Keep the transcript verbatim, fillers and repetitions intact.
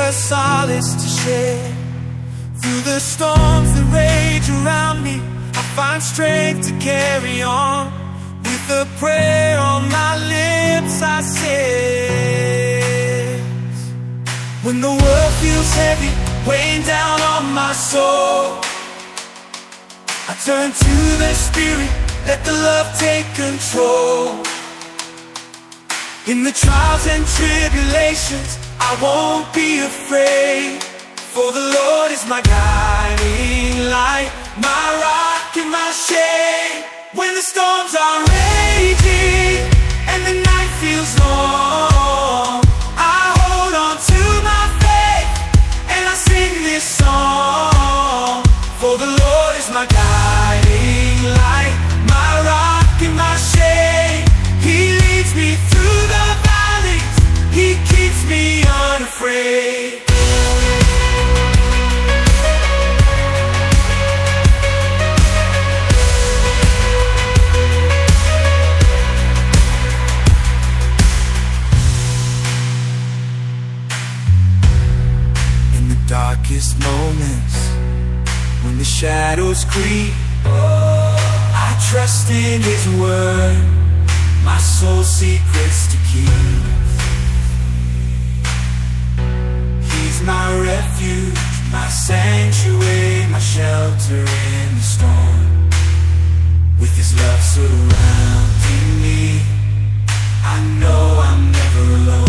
a solace to share. Through the storms that rage around me, I find strength to carry on. With a prayer on my lips I say, when the world feels heavy, weighing down on my soul, I turn to the Spirit, let the love take control. In the trials and tribulations, I won't be afraid, for the Lord is my guiding light, my rock and my shade. When the storms are raging and the night feels long, I hold on to my faith and I sing this song. For the Lord is my guiding light, my rock and my shade. He leads me through the valleys, He keeps me unafraid. Darkest moments, when the shadows creep, I trust in His word, my soul's secrets to keep. He's my refuge, my sanctuary, my shelter in the storm. With His love surrounding me, I know I'm never alone.